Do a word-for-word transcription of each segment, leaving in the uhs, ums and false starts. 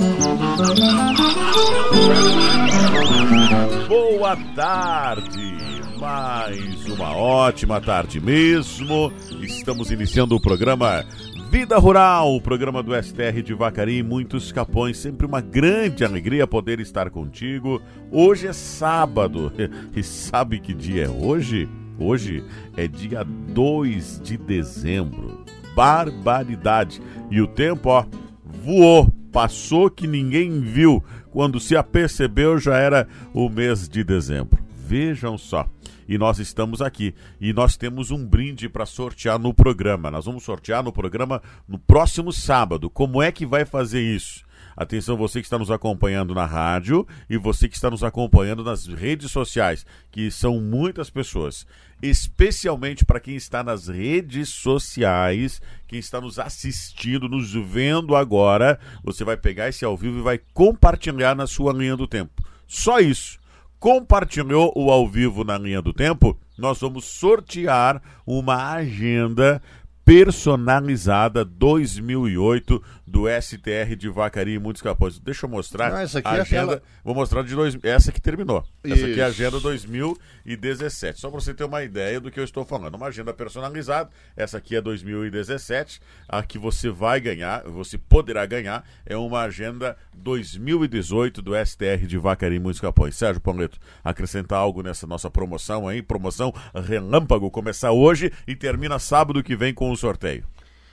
Boa tarde, mais uma ótima tarde mesmo. Estamos iniciando o programa Vida Rural, o programa do S T R de Vacaria e muitos Capões. Sempre uma grande alegria poder estar contigo. Hoje é sábado, e sabe que dia é hoje? Hoje é dia dois de dezembro. Barbaridade. E o tempo, ó, voou, passou que ninguém viu. Quando se apercebeu, já era o mês de dezembro. Vejam só. E nós estamos aqui. E nós temos um brinde para sortear no programa. Nós vamos sortear no programa no próximo sábado. Como é que vai fazer isso? Atenção, você que está nos acompanhando na rádio e você que está nos acompanhando nas redes sociais, que são muitas pessoas. Especialmente para quem está nas redes sociais, quem está nos assistindo, nos vendo agora, você vai pegar esse ao vivo e vai compartilhar na sua linha do tempo. Só isso. Compartilhou o ao vivo na linha do tempo, nós vamos sortear uma agenda personalizada dois mil e oito do S T R de Vacaria e muitos Capões. Deixa eu mostrar. Não, essa aqui a é agenda. aquela... Vou mostrar de dois... essa que terminou. Essa Isso. aqui é a agenda dois mil e dezessete. Só para você ter uma ideia do que eu estou falando. Uma agenda personalizada. Essa aqui é dois mil e dezessete. A que você vai ganhar, você poderá ganhar, é uma agenda dois mil e dezoito do S T R de Vacaria e muitos Capões. Sérgio Pauleto, acrescentar algo nessa nossa promoção aí? Promoção Relâmpago. Começar hoje e termina sábado que vem com o sorteio.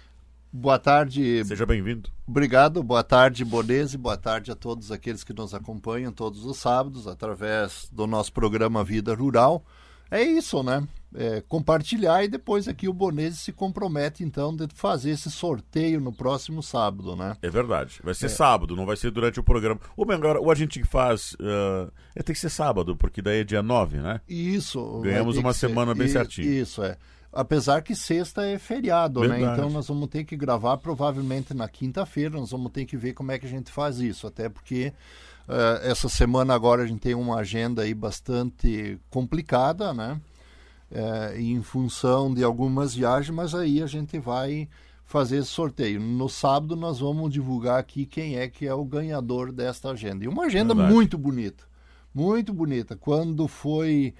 Boa tarde. Seja bem-vindo. Obrigado. Boa tarde, Bonese. Boa tarde a todos aqueles que nos acompanham todos os sábados através do nosso programa Vida Rural. É isso, né? É compartilhar e depois aqui o Bonese se compromete, então, de fazer esse sorteio no próximo sábado, né? É verdade. Vai ser É. sábado, não vai ser durante o programa. Ou melhor, ou a gente faz... Uh, é, tem que ser sábado, porque daí é dia nove, né? Isso. Ganhamos uma semana bem e, certinho. Isso, é. Apesar que sexta é feriado, Verdade. né? Então nós vamos ter que gravar provavelmente na quinta-feira, nós vamos ter que ver como é que a gente faz isso, até porque uh, essa semana agora a gente tem uma agenda aí bastante complicada, né? Uh, em função de algumas viagens, mas aí a gente vai fazer esse sorteio. No sábado nós vamos divulgar aqui quem é que é o ganhador desta agenda. E uma agenda Verdade. muito bonita, muito bonita. Quando foi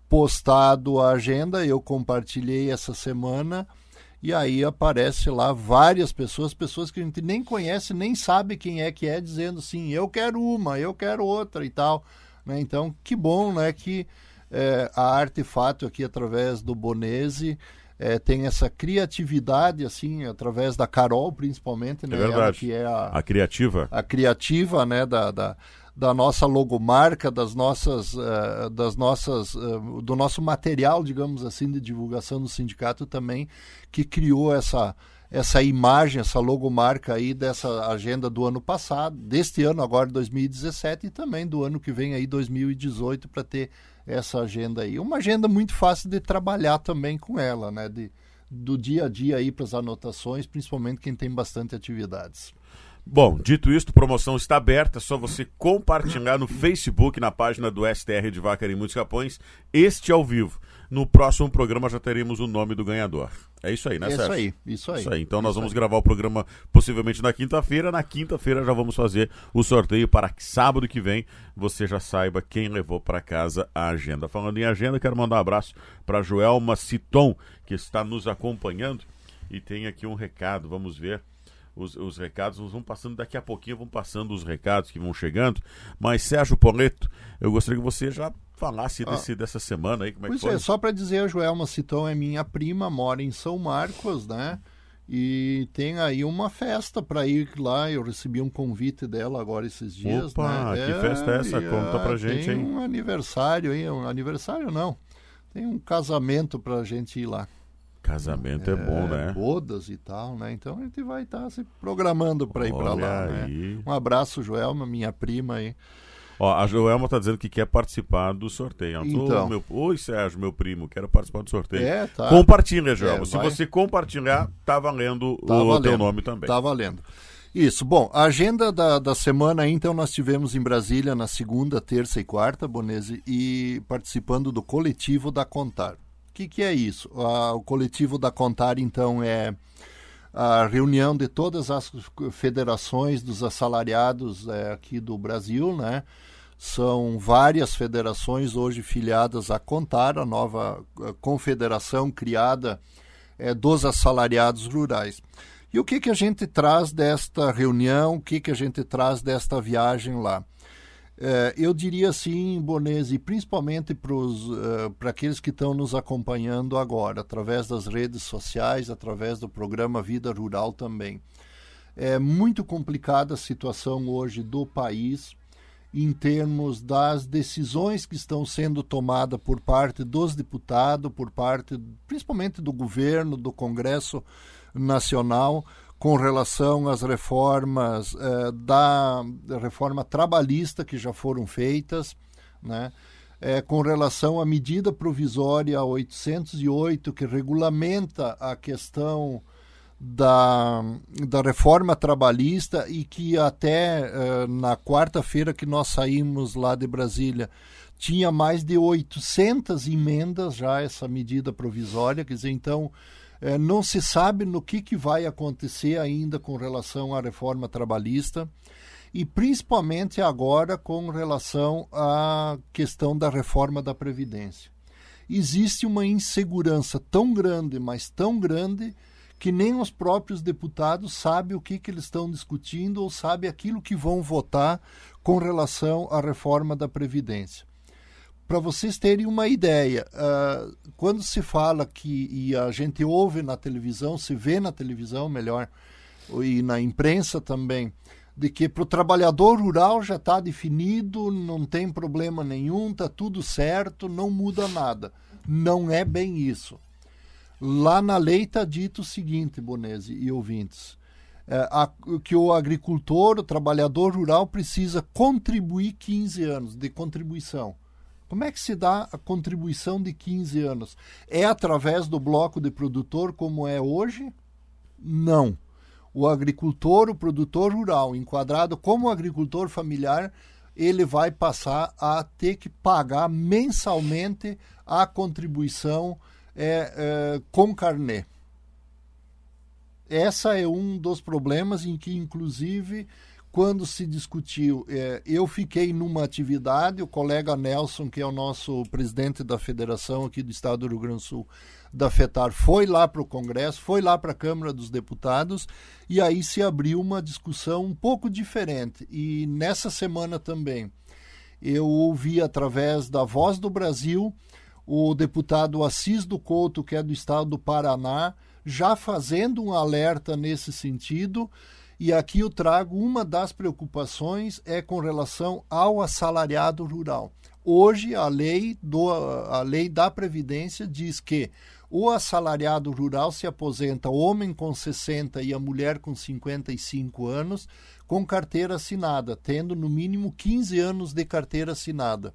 postado a agenda, eu compartilhei essa semana e aí aparece lá várias pessoas, pessoas que a gente nem conhece, nem sabe quem é que é, dizendo assim, eu quero uma, eu quero outra e tal, né? Então, que bom, né, que é, a Artefato aqui através do Bonese é, tem essa criatividade, assim, através da Carol, principalmente, né? É verdade. Ela que é a, a criativa. A criativa, né, da... da da nossa logomarca, das nossas, uh, das nossas, uh, do nosso material, digamos assim, de divulgação do sindicato também, que criou essa, essa imagem, essa logomarca aí dessa agenda do ano passado, deste ano agora dois mil e dezessete e também do ano que vem aí dois mil e dezoito para ter essa agenda aí. Uma agenda muito fácil de trabalhar também com ela, né, de, do dia a dia aí para as anotações, principalmente quem tem bastante atividades. Bom, dito isto, promoção está aberta, é só você compartilhar no Facebook, na página do S T R de Vacaria e muitos Capões, este ao vivo. No próximo programa já teremos o nome do ganhador. É isso aí, né, Sérgio? Isso aí, isso aí. Isso aí. Então isso nós vamos aí. gravar o programa possivelmente na quinta-feira. Na quinta-feira já vamos fazer o sorteio para que sábado que vem você já saiba quem levou para casa a agenda. Falando em agenda, quero mandar um abraço para a Joelma Citon, que está nos acompanhando e tem aqui um recado, vamos ver. Os, os recados, nós vamos passando daqui a pouquinho, vão passando os recados que vão chegando. Mas, Sérgio Pauleto, eu gostaria que você já falasse desse, ah, dessa semana aí, como é pois que foi? É, só para dizer, a Joelma Citon é minha prima, mora em São Marcos, né? E tem aí uma festa para ir lá. Eu recebi um convite dela agora esses dias. Opa, né? que é, festa é essa? Conta pra gente tem aí. Tem um aniversário aí, um aniversário não. Tem um casamento pra gente ir lá. Casamento é, é bom, né? Bodas e tal, né? Então a gente vai estar tá se programando para ir para lá, aí. né? Um abraço, Joelma, minha prima aí. Ó, a Joelma tá dizendo que quer participar do sorteio. Então. Meu... Oi, Sérgio, meu primo, quero participar do sorteio. É, tá. Compartilha, Joelma. É, Se vai... você compartilhar, tá valendo tá o valendo. teu nome também. Tá valendo. Isso, bom, a agenda da, da semana, então, nós tivemos em Brasília na segunda, terça e quarta, Bonese, e participando do coletivo da Contar. O que, que é isso? Ah, o coletivo da Contar, então, é a reunião de todas as federações dos assalariados é, aqui do Brasil, né? São várias federações hoje filiadas à CONTAR, a nova confederação criada é, dos assalariados rurais. E o que, que a gente traz desta reunião, o que, que a gente traz desta viagem lá? É, eu diria assim, Bonese, principalmente para uh, aqueles que estão nos acompanhando agora, através das redes sociais, através do programa Vida Rural também. É muito complicada a situação hoje do país, em termos das decisões que estão sendo tomadas por parte dos deputados, por parte principalmente do governo, do Congresso Nacional, com relação às reformas eh, da, da reforma trabalhista que já foram feitas, né? Eh, com relação à medida provisória oitocentos e oito, que regulamenta a questão Da, da reforma trabalhista e que até uh, na quarta-feira que nós saímos lá de Brasília tinha mais de oitocentas emendas já essa medida provisória, quer dizer, então uh, não se sabe no que, que vai acontecer ainda com relação à reforma trabalhista e principalmente agora com relação à questão da reforma da Previdência. Existe uma insegurança tão grande, mas tão grande, que nem os próprios deputados sabem o que, que eles estão discutindo ou sabem aquilo que vão votar com relação à reforma da Previdência. Para vocês terem uma ideia, uh, quando se fala que, e a gente ouve na televisão, se vê na televisão, melhor, e na imprensa também, de que para o trabalhador rural já está definido, não tem problema nenhum, está tudo certo, não muda nada. Não é bem isso. Lá na lei está dito o seguinte, Bonese e ouvintes, é, a, que o agricultor, o trabalhador rural precisa contribuir quinze anos de contribuição. Como é que se dá a contribuição de quinze anos? É através do bloco de produtor como é hoje? Não. O agricultor, o produtor rural, enquadrado como agricultor familiar, ele vai passar a ter que pagar mensalmente a contribuição É, é, com carnê. Essa é um dos problemas em que, inclusive, quando se discutiu, é, eu fiquei numa atividade, o colega Nelson, que é o nosso presidente da federação aqui do estado do Rio Grande do Sul, da FETAR, foi lá para o Congresso, foi lá para a Câmara dos Deputados, e aí se abriu uma discussão um pouco diferente. E nessa semana também, eu ouvi através da Voz do Brasil, o deputado Assis do Couto, que é do estado do Paraná, já fazendo um alerta nesse sentido, e aqui eu trago uma das preocupações é com relação ao assalariado rural. Hoje a lei, do, a lei da Previdência diz que o assalariado rural se aposenta o homem com sessenta e a mulher com cinquenta e cinco anos com carteira assinada, tendo no mínimo quinze anos de carteira assinada.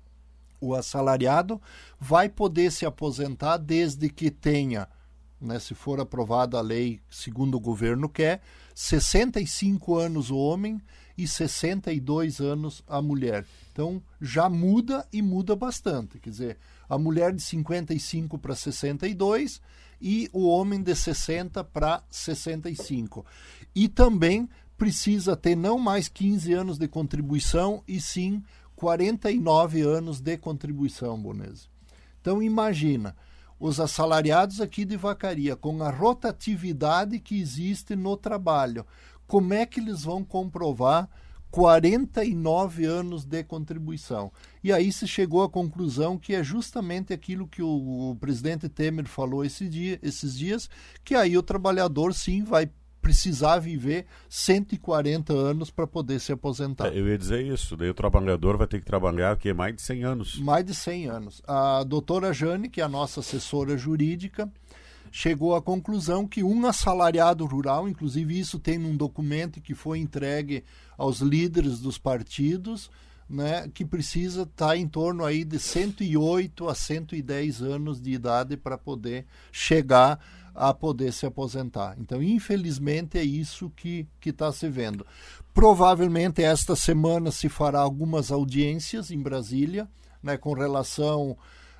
O assalariado vai poder se aposentar desde que tenha, né, se for aprovada a lei segundo o governo quer, sessenta e cinco anos o homem e sessenta e dois anos a mulher. Então já muda e muda bastante. Quer dizer, a mulher de cinquenta e cinco para sessenta e dois e o homem de sessenta para sessenta e cinco. E também precisa ter não mais quinze anos de contribuição e sim quarenta e nove anos de contribuição, Bonese. Então imagina, os assalariados aqui de Vacaria, com a rotatividade que existe no trabalho, como é que eles vão comprovar quarenta e nove anos de contribuição? E aí se chegou à conclusão que é justamente aquilo que o, o presidente Temer falou esse dia, esses dias, que aí o trabalhador sim vai precisar viver cento e quarenta anos para poder se aposentar. É, eu ia dizer isso, daí o trabalhador vai ter que trabalhar que mais de cem anos. Mais de cem anos. A doutora Jane, que é a nossa assessora jurídica, chegou à conclusão que um assalariado rural, inclusive isso tem num documento que foi entregue aos líderes dos partidos, né, que precisa estar em torno aí de cento e oito a cento e dez anos de idade para poder chegar a poder se aposentar. Então, infelizmente, é isso que que está se vendo. Provavelmente, esta semana se fará algumas audiências em Brasília, né, com relação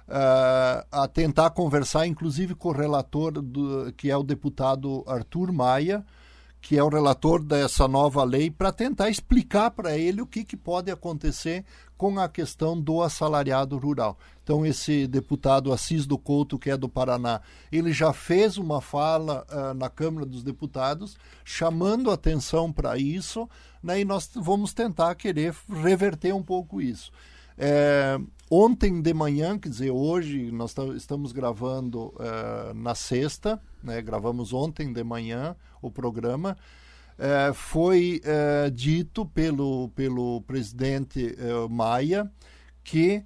uh, a tentar conversar, inclusive, com o relator, do, que é o deputado Arthur Maia, que é o relator dessa nova lei, para tentar explicar para ele o que, que pode acontecer com a questão do assalariado rural. Então, esse deputado Assis do Couto, que é do Paraná, ele já fez uma fala uh, na Câmara dos Deputados, chamando atenção para isso, né, e nós vamos tentar querer reverter um pouco isso. É, ontem de manhã, quer dizer, hoje, nós estamos gravando uh, na sexta, né, gravamos ontem de manhã o programa, uh, foi uh, dito pelo, pelo presidente uh, Maia que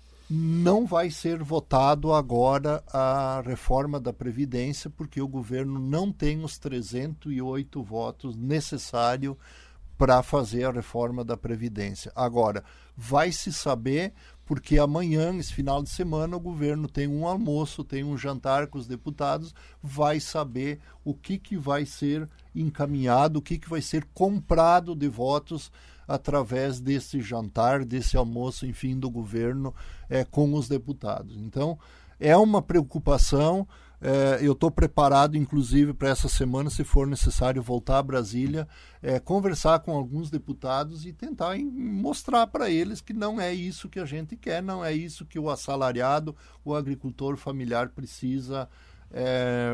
não vai ser votado agora a reforma da Previdência, porque o governo não tem os trezentos e oito votos necessários para fazer a reforma da Previdência. Agora, vai se saber, porque amanhã, esse final de semana, o governo tem um almoço, tem um jantar com os deputados, vai saber o que, que vai ser encaminhado, o que, que vai ser comprado de votos através desse jantar, desse almoço, enfim, do governo é, com os deputados. Então, é uma preocupação. É, eu estou preparado, inclusive, para essa semana, se for necessário, voltar a Brasília, é, conversar com alguns deputados e tentar em, mostrar para eles que não é isso que a gente quer, não é isso que o assalariado, o agricultor familiar precisa é,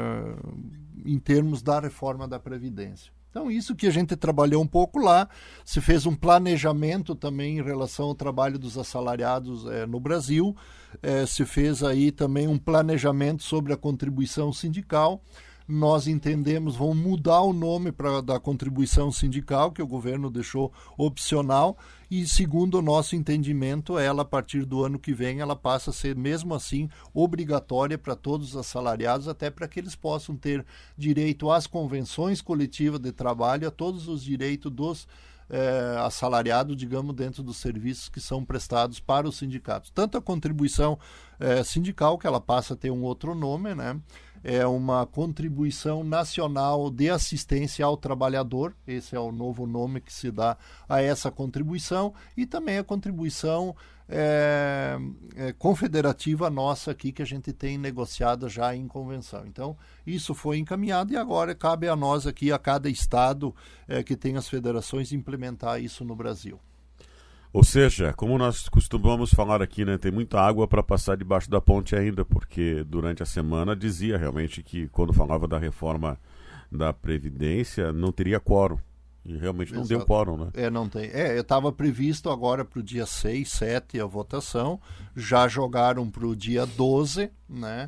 em termos da reforma da Previdência. Então, isso que a gente trabalhou um pouco lá, se fez um planejamento também em relação ao trabalho dos assalariados é, no Brasil, é, se fez aí também um planejamento sobre a contribuição sindical. Nós entendemos, vão mudar o nome pra, da contribuição sindical, que o governo deixou opcional, e segundo o nosso entendimento, ela, a partir do ano que vem, ela passa a ser, mesmo assim, obrigatória para todos os assalariados, até para que eles possam ter direito às convenções coletivas de trabalho, a todos os direitos dos eh, assalariados, digamos, dentro dos serviços que são prestados para os sindicatos. Tanto a contribuição eh, sindical, que ela passa a ter um outro nome, né? É uma contribuição nacional de assistência ao trabalhador, esse é o novo nome que se dá a essa contribuição, e também a contribuição é, é, confederativa nossa aqui, que a gente tem negociada já em convenção. Então, isso foi encaminhado e agora cabe a nós aqui, a cada estado é, que tem as federações, implementar isso no Brasil. Ou seja, como nós costumamos falar aqui, né, tem muita água para passar debaixo da ponte ainda, porque durante a semana dizia realmente que quando falava da reforma da Previdência não teria quórum. E realmente não Exato. Deu quórum, né? É, não tem. É, estava previsto agora para o dia seis, sete a votação, já jogaram para o dia doze, né?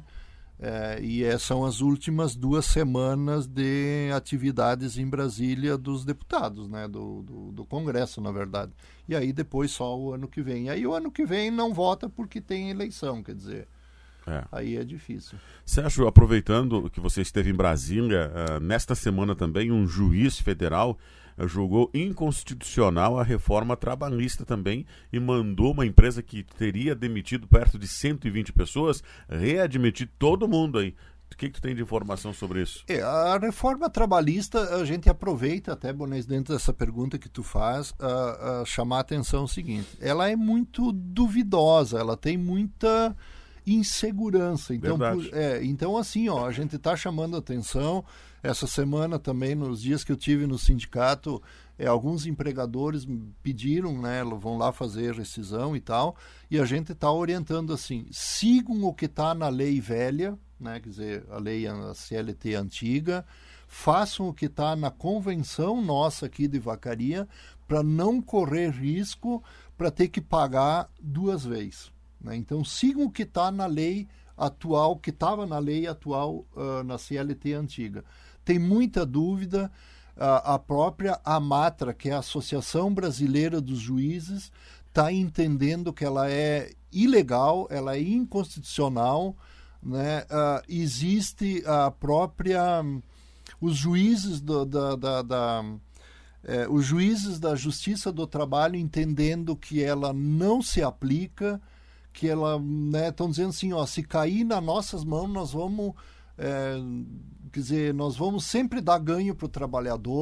É, e é, são as últimas duas semanas de atividades em Brasília dos deputados, né, do, do, do Congresso, na verdade. E aí depois só o ano que vem. E aí o ano que vem não vota porque tem eleição, quer dizer, é. Aí é difícil. Sérgio, aproveitando que você esteve em Brasília, uh, nesta semana também um juiz federal uh, julgou inconstitucional a reforma trabalhista também e mandou uma empresa que teria demitido perto de cento e vinte pessoas readmitir todo mundo aí. O que, que tu tem de informação sobre isso? É, a reforma trabalhista, a gente aproveita até, Bonês, dentro dessa pergunta que tu faz, a, a chamar a atenção o seguinte, ela é muito duvidosa, ela tem muita insegurança. Então, por, é, então assim, ó, a gente está chamando a atenção. Essa semana também, nos dias que eu tive no sindicato, é, alguns empregadores pediram, né, vão lá fazer rescisão e tal, e a gente está orientando assim, sigam o que está na lei velha, né, quer dizer, a lei, a C L T antiga, façam o que está na convenção nossa aqui de vacaria, para não correr risco para ter que pagar duas vezes. Né? Então, sigam o que está na lei atual, que estava na lei atual, uh, na C L T antiga. Tem muita dúvida, uh, a própria AMATRA, que é a Associação Brasileira dos Juízes, está entendendo que ela é ilegal, ela é inconstitucional, né? Uh, existe a própria... Os juízes do, da... da, da eh, os juízes da Justiça do Trabalho entendendo que ela não se aplica, que ela, né, estão dizendo assim, ó, se cair nas nossas mãos, nós vamos, é, quer dizer, nós vamos sempre dar ganho para o trabalhador,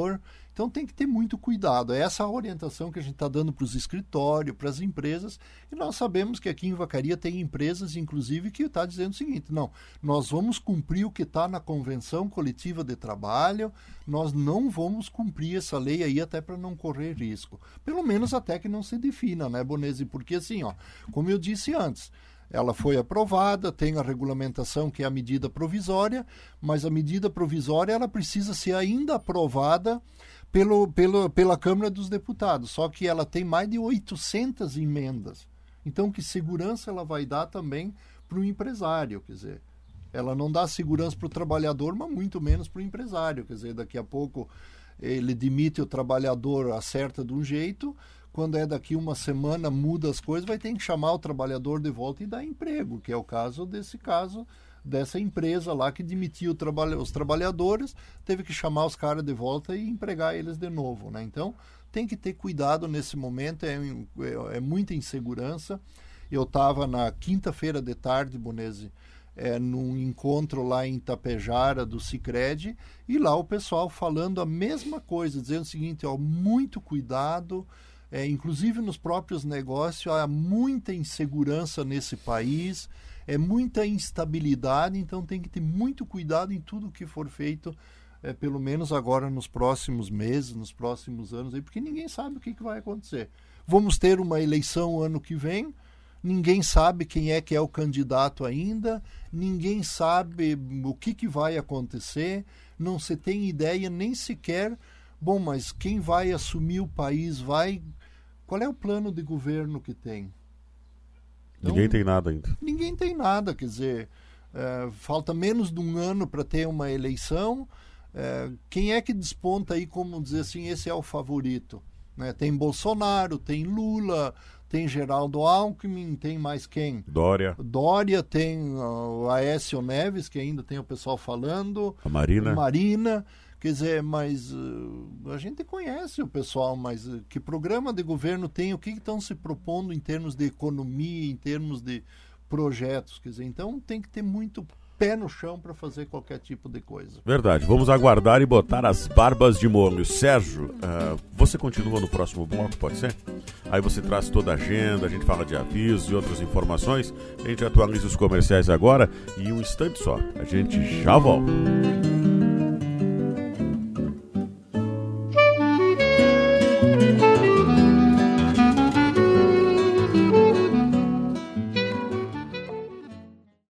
Então tem que ter muito cuidado. É essa a orientação que a gente está dando para os escritórios, para as empresas, e nós sabemos que aqui em Vacaria tem empresas, inclusive, que está dizendo o seguinte: não, nós vamos cumprir o que está na Convenção Coletiva de Trabalho, nós não vamos cumprir essa lei aí até para não correr risco. Pelo menos até que não se defina, né, Bonesi? Porque assim, ó, como eu disse antes, ela foi aprovada, tem a regulamentação que é a medida provisória, mas a medida provisória ela precisa ser ainda aprovada pelo, pelo, pela Câmara dos Deputados, só que ela tem mais de oitocentas emendas. Então, que segurança ela vai dar também para o empresário? Quer dizer, ela não dá segurança para o trabalhador, mas muito menos para o empresário. Quer dizer, daqui a pouco ele demite o trabalhador, acerta de um jeito, quando é daqui uma semana, muda as coisas, vai ter que chamar o trabalhador de volta e dar emprego, que é o caso desse caso, dessa empresa lá que demitiu traba- os trabalhadores, teve que chamar os caras de volta e empregar eles de novo, né? Então, tem que ter cuidado nesse momento, é, é, é muita insegurança. Eu estava na quinta-feira de tarde, Bonesi, é, num encontro lá em Itapejara do Sicredi, e lá o pessoal falando a mesma coisa, dizendo o seguinte, ó, muito cuidado. É, inclusive nos próprios negócios, há muita insegurança nesse país, é muita instabilidade, então tem que ter muito cuidado em tudo que for feito, é, pelo menos agora nos próximos meses, nos próximos anos, aí, porque ninguém sabe o que, que vai acontecer. Vamos ter uma eleição ano que vem, ninguém sabe quem é que é o candidato ainda, ninguém sabe o que, que vai acontecer, não se tem ideia nem sequer, bom, mas quem vai assumir o país vai... Qual é o plano de governo que tem? Então, ninguém tem nada ainda. Ninguém tem nada, quer dizer, é, falta menos de um ano para ter uma eleição. É, quem é que desponta aí como dizer assim, esse é o favorito? Né? Tem Bolsonaro, tem Lula, tem Geraldo Alckmin, tem mais quem? Dória. Dória, tem uh, o Aécio Neves, que ainda tem o pessoal falando. A Marina. Marina. Quer dizer, mas uh, a gente conhece o pessoal, mas uh, que programa de governo tem, o que estão se propondo em termos de economia, em termos de projetos, quer dizer, então tem que ter muito pé no chão para fazer qualquer tipo de coisa. Verdade, vamos aguardar e botar as barbas de molho. Sérgio, uh, você continua no próximo bloco, pode ser? Aí você traz toda a agenda, a gente fala de avisos e outras informações, a gente atualiza os comerciais agora e em um instante só, a gente já volta.